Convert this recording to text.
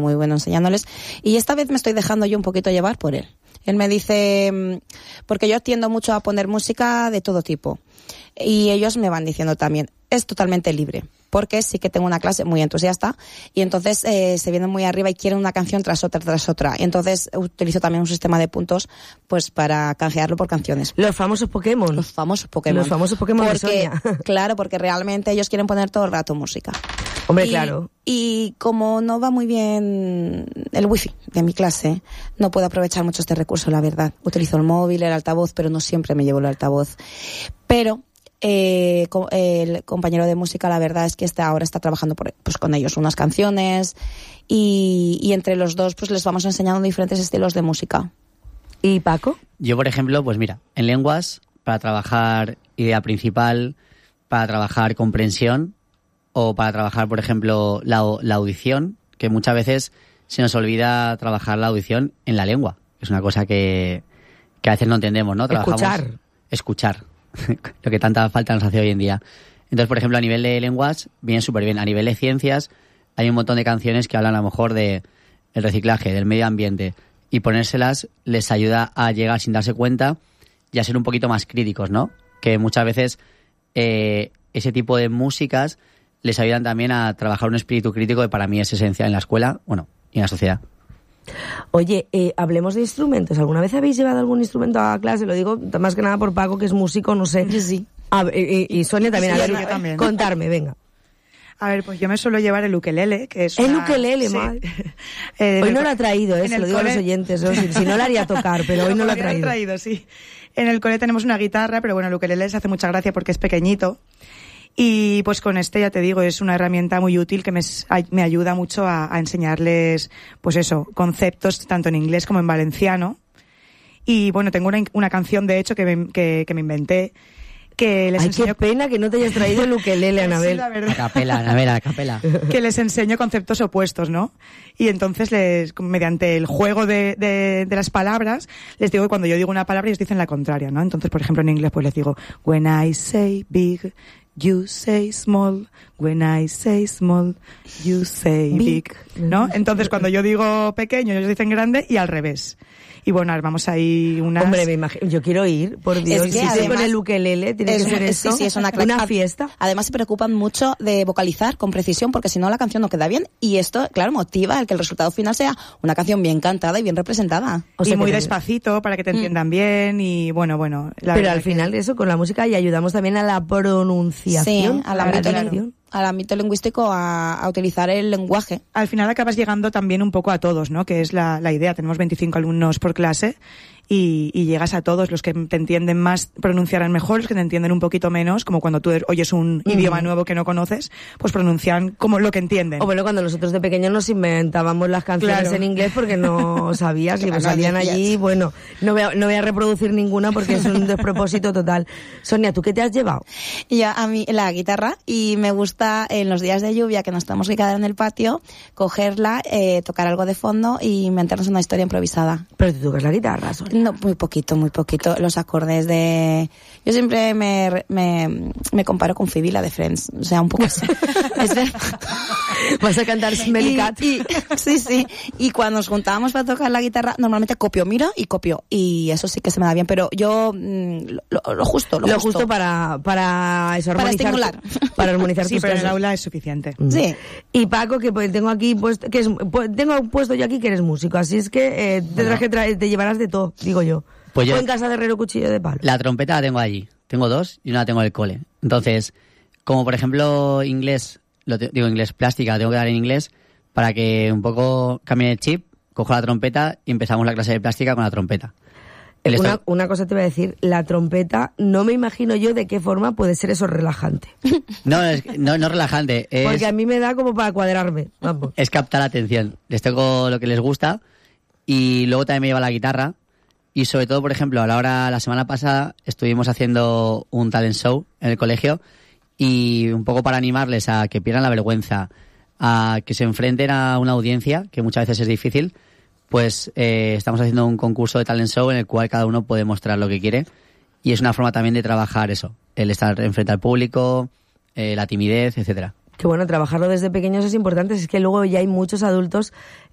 muy bueno enseñándoles. Y esta vez me estoy dejando yo un poquito llevar por él. Él me dice, porque yo tiendo mucho a poner música de todo tipo. Y ellos me van diciendo también, es totalmente libre. Porque sí que tengo una clase muy entusiasta y entonces se vienen muy arriba y quieren una canción tras otra. Y entonces utilizo también un sistema de puntos pues para canjearlo por canciones. Los famosos Pokémon. Los famosos Pokémon de Sonia. Claro, porque realmente ellos quieren poner todo el rato música. Hombre, claro. Y como no va muy bien el wifi de mi clase, no puedo aprovechar mucho este recurso, la verdad. Utilizo el móvil, el altavoz, pero no siempre me llevo el altavoz. Pero el compañero de música, la verdad es que ahora está trabajando pues con ellos unas canciones y entre los dos pues les vamos enseñando diferentes estilos de música. ¿Y Paco? Yo, por ejemplo, pues mira, en lenguas, para trabajar idea principal, para trabajar comprensión o para trabajar, por ejemplo, la audición, que muchas veces se nos olvida trabajar la audición en la lengua. Es una cosa que a veces no entendemos, ¿no? Escuchar. Lo que tanta falta nos hace hoy en día. Entonces, por ejemplo, a nivel de lenguas, viene súper bien. A nivel de ciencias, hay un montón de canciones que hablan a lo mejor de el reciclaje, del medio ambiente, y ponérselas les ayuda a llegar sin darse cuenta y a ser un poquito más críticos, ¿no? Que muchas veces ese tipo de músicas les ayudan también a trabajar un espíritu crítico que para mí es esencial en la escuela, bueno, y en la sociedad. Oye, hablemos de instrumentos. ¿Alguna vez habéis llevado algún instrumento a clase? Lo digo más que nada por Paco, que es músico, no sé. Sí. Y Sonia también. Sí, a ver, yo también. Contarme, venga. A ver, pues yo me suelo llevar el ukelele, que es El ukelele, sí. madre. Hoy no lo ha traído, se lo digo a los oyentes. ¿No? Si no lo haría tocar, pero hoy no lo ha traído. Sí. En el cole tenemos una guitarra, pero bueno, el ukelele les hace mucha gracia porque es pequeñito. Y pues con ya te digo, es una herramienta muy útil que me ayuda mucho a enseñarles, pues eso, conceptos tanto en inglés como en valenciano. Y bueno, tengo una canción de hecho que me inventé, que les enseño... qué pena que no te hayas traído el ukelele, Anabel. Sí, la verdad. A capela. Que les enseño conceptos opuestos, ¿no? Y entonces mediante el juego de las palabras, les digo que cuando yo digo una palabra ellos dicen la contraria, ¿no? Entonces, por ejemplo, en inglés pues les digo, when I say big, you say small, when I say small, you say big, ¿no? Entonces, cuando yo digo pequeño, ellos dicen grande y al revés. Y bueno, vamos ahí unas... Hombre, me imagino, yo quiero ir, por Dios. Es que si además, con el ukelele tiene que ser eso, sí, es una fiesta. Además se preocupan mucho de vocalizar con precisión porque si no la canción no queda bien y esto, claro, motiva el que el resultado final sea una canción bien cantada y bien representada. O sea, y muy despacito para que te entiendan bien y bueno. Pero al final eso, con la música y ayudamos también a la pronunciación. Sí, al ámbito lingüístico a utilizar el lenguaje. Al final acabas llegando también un poco a todos, ¿no? Que es la idea. Tenemos 25 alumnos por clase y llegas a todos. Los que te entienden más pronunciarán mejor, los que te entienden un poquito menos, como cuando tú oyes un idioma nuevo que no conoces, pues pronuncian como lo que entienden. O bueno, cuando nosotros de pequeños nos inventábamos las canciones en inglés porque no sabías y pues salían allí. Bueno, no voy a reproducir ninguna porque es un despropósito total. Sonia, ¿tú qué te has llevado? Yo a mí la guitarra y me gusta en los días de lluvia que nos tenemos que quedar en el patio, cogerla, tocar algo de fondo y inventarnos una historia improvisada. Pero tú tocas la guitarra, Sonia. No, muy poquito. Los acordes de... Yo siempre me comparo con Phoebe, la de Friends. O sea, un poco así. Es verdad. Vas a cantar Smelly Cat. Sí. Y cuando nos juntábamos para tocar la guitarra, normalmente copio. Y eso sí que se me da bien. Pero yo, lo justo. Lo justo para eso, para estimular. Para armonizar sí, tus pero en clases. el aula es suficiente. Sí. Y Paco, que pues, tengo aquí puesto, tengo puesto yo aquí que eres músico, así es que tendrás que te llevarás de todo, digo yo. Pues yo, o en casa de herrero cuchillo de palo. La trompeta la tengo allí. Tengo 2 y una la tengo en el cole. Entonces, como por ejemplo inglés, inglés plástica, la tengo que dar en inglés para que un poco cambie el chip, cojo la trompeta y empezamos la clase de plástica con la trompeta. Una cosa te voy a decir, la trompeta, no me imagino yo de qué forma puede ser eso relajante. No relajante. Porque a mí me da como para cuadrarme. Vamos. Es captar la atención. Les toco lo que les gusta y luego también me lleva la guitarra. Y sobre todo, por ejemplo, la semana pasada estuvimos haciendo un talent show en el colegio y un poco para animarles a que pierdan la vergüenza, a que se enfrenten a una audiencia, que muchas veces es difícil, pues estamos haciendo un concurso de talent show en el cual cada uno puede mostrar lo que quiere y es una forma también de trabajar eso, el estar enfrente al público, la timidez, etcétera. Que bueno, trabajarlo desde pequeños es importante, es que luego ya hay muchos adultos